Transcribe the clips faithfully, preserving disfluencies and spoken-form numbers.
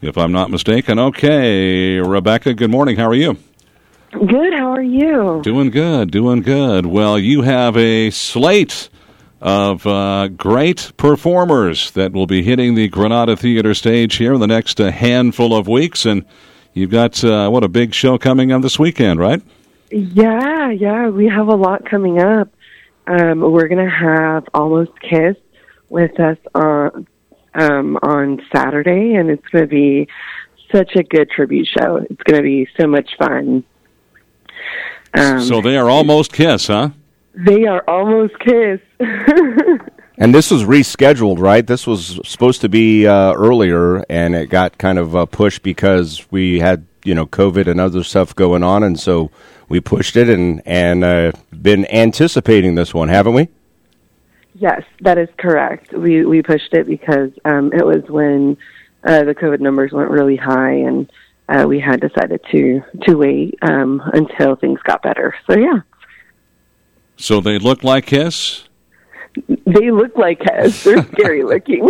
if I'm not mistaken. Okay, Rebecca, good morning. How are you? Good. How are you? Doing good, doing good. Well, you have a slate of uh, great performers that will be hitting the Granada Theater stage here in the next uh, handful of weeks, and you've got, uh, what, a big show coming on this weekend, right? Yeah, yeah, we have a lot coming up. Um, we're going to have Almost Kiss with us on, um, on Saturday, and it's going to be such a good tribute show. It's going to be so much fun. Um, so they are Almost Kiss, huh? They are Almost Kiss. And this was rescheduled, right? This was supposed to be uh, earlier, and it got kind of uh, pushed because we had, you know, COVID and other stuff going on, and so we pushed it and and uh, been anticipating this one, haven't we? Yes, that is correct. We we pushed it because um, it was when uh, the COVID numbers went really high, and uh, we had decided to to wait um, until things got better. So yeah. So they look like Kiss? They look like Kiss. They're scary looking.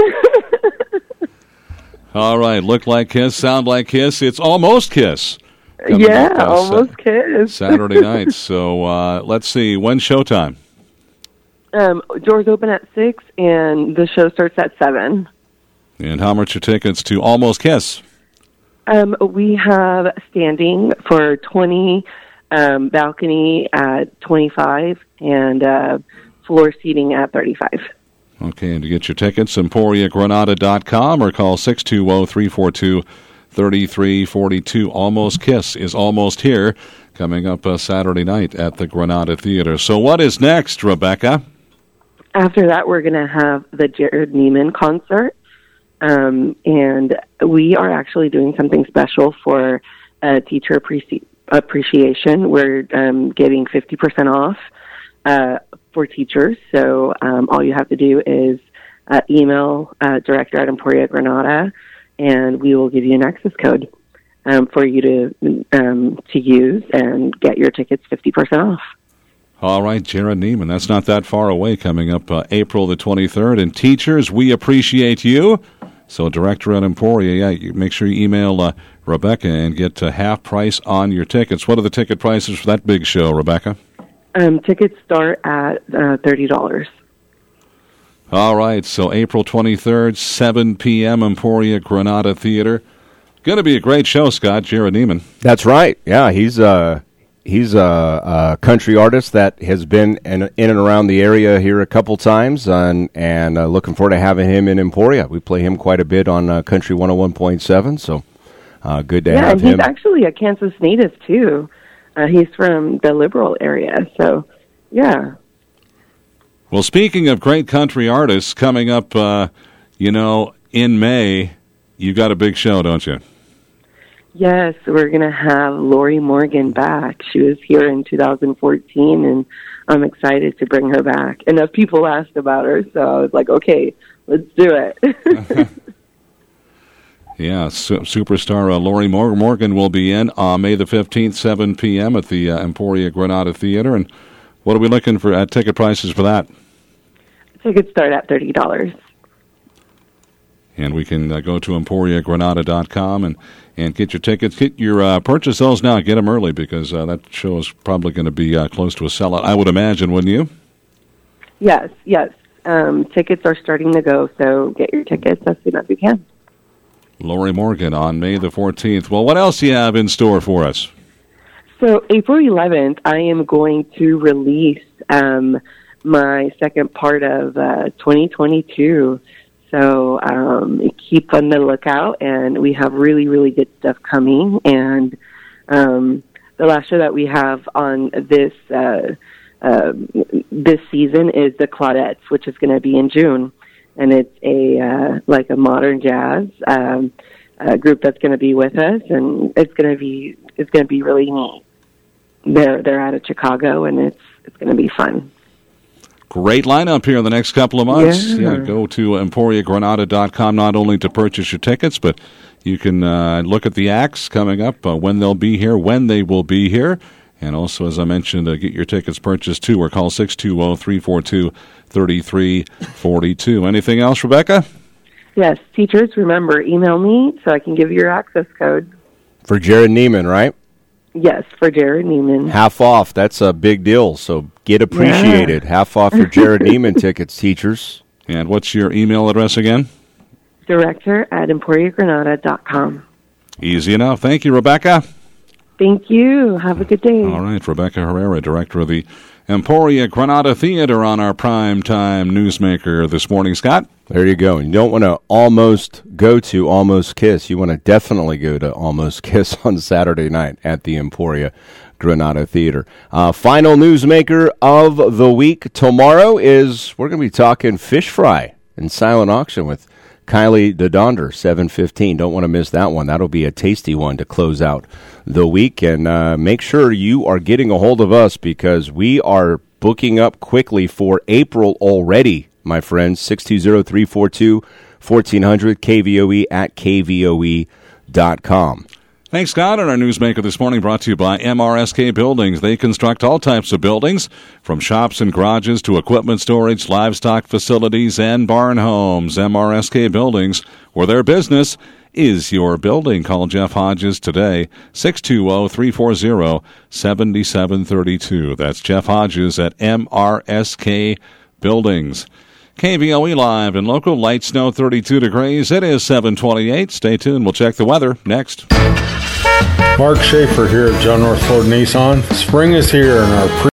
All right, look like Kiss, sound like Kiss. It's Almost Kiss. Yeah, up, uh, Almost sa- Kiss. Saturday night. So uh, let's see, when's showtime? Um, doors open at six, and the show starts at seven. And how much are tickets to Almost Kiss? Um, we have standing for twenty, um, balcony at twenty-five, and uh, floor seating at thirty-five. Okay, and to get your tickets, emporia granada dot com or call six two zero, three four two, three three four two. Almost Kiss is almost here, coming up uh, Saturday night at the Granada Theater. So what is next, Rebecca? After that, we're going to have the Jared Neiman concert. Um, and we are actually doing something special for uh, teacher appreci- appreciation. We're um, giving fifty percent off uh, for teachers. So um, all you have to do is uh, email uh, director at Emporia Granada, and we will give you an access code um, for you to um, to use and get your tickets fifty percent off. All right, Jared Neiman, that's not that far away, coming up uh, April the twenty-third. And teachers, we appreciate you. So director at Emporia, yeah, you make sure you email uh, Rebecca and get uh, half price on your tickets. What are the ticket prices for that big show, Rebecca? Um, tickets start at uh, thirty dollars. All right, so April twenty-third, seven p.m., Emporia Granada Theater. Going to be a great show, Scott. Jared Neiman. That's right. Yeah, he's uh, he's a, a country artist that has been in, in and around the area here a couple times, and, and uh, looking forward to having him in Emporia. We play him quite a bit on uh, Country one oh one point seven, so uh, good to yeah, have and him. He's actually a Kansas native, too. Uh, he's from the Liberal area, so, yeah. Well, speaking of great country artists, coming up, uh, you know, in May, you got a big show, don't you? Yes, we're going to have Lori Morgan back. She was here in two thousand fourteen, and I'm excited to bring her back. Enough people asked about her, so I was like, okay, let's do it. Yeah, su- superstar uh, Lori Mor- Morgan will be in uh, May the fifteenth, seven p.m. at the uh, Emporia Granada Theater. And what are we looking for at ticket prices for that? Tickets start at thirty dollars. And we can uh, go to emporia granada dot com and, and get your tickets. Get your uh, purchase those now. Get them early because uh, that show is probably going to be uh, close to a sellout, I would imagine, wouldn't you? Yes, yes. Um, tickets are starting to go, so get your tickets as soon as you can. Lori Morgan on May the fourteenth. Well, what else do you have in store for us? So April eleventh, I am going to release um, my second part of uh, twenty twenty-two. So um, keep on the lookout, and we have really, really good stuff coming. And um, the last show that we have on this uh, uh, this season is the Claudettes, which is going to be in June, and it's a uh, like a modern jazz um, uh, group that's going to be with us, and it's going to be it's going to be really neat. They're they're out of Chicago, and it's it's going to be fun. Great lineup here in the next couple of months. Yeah. Yeah, go to emporia granada dot com not only to purchase your tickets, but you can uh, look at the acts coming up, uh, when they'll be here, when they will be here. And also, as I mentioned, uh, get your tickets purchased, too, or call six two zero, three four two, three three four two. Anything else, Rebecca? Yes, teachers, remember, email me so I can give you your access code. For Jared Neiman, right? Yes, for Jared Neiman. Half off. That's a big deal. So get appreciated. Yeah. Half off your Jared Neiman tickets, teachers. And what's your email address again? Director at Emporia Granada dot com. Easy enough. Thank you, Rebecca. Thank you. Have a good day. All right, Rebecca Herrera, director of the Emporia Granada Theater, on our primetime newsmaker this morning. Scott? There you go. You don't want to almost go to Almost Kiss. You want to definitely go to Almost Kiss on Saturday night at the Emporia Granada Theater. Uh, final newsmaker of the week tomorrow is, we're going to be talking fish fry and silent auction with Kylie DeDonder, seven fifteen. Don't want to miss that one. That'll be a tasty one to close out the week. And uh, make sure you are getting a hold of us because we are booking up quickly for April already, my friends. six two zero, three four two, one four zero zero, K V O E at K V O E dot com. Thanks, Scott. And our newsmaker this morning brought to you by M R S K Buildings. They construct all types of buildings, from shops and garages to equipment storage, livestock facilities, and barn homes. M R S K Buildings, where their business is your building. Call Jeff Hodges today, six two zero, three four zero, seven seven three two. That's Jeff Hodges at M R S K Buildings. K V O E Live and local, light snow, thirty-two degrees. It is seven twenty-eight. Stay tuned. We'll check the weather next. Mark Schaefer here at John North Ford Nissan. Spring is here and our pre-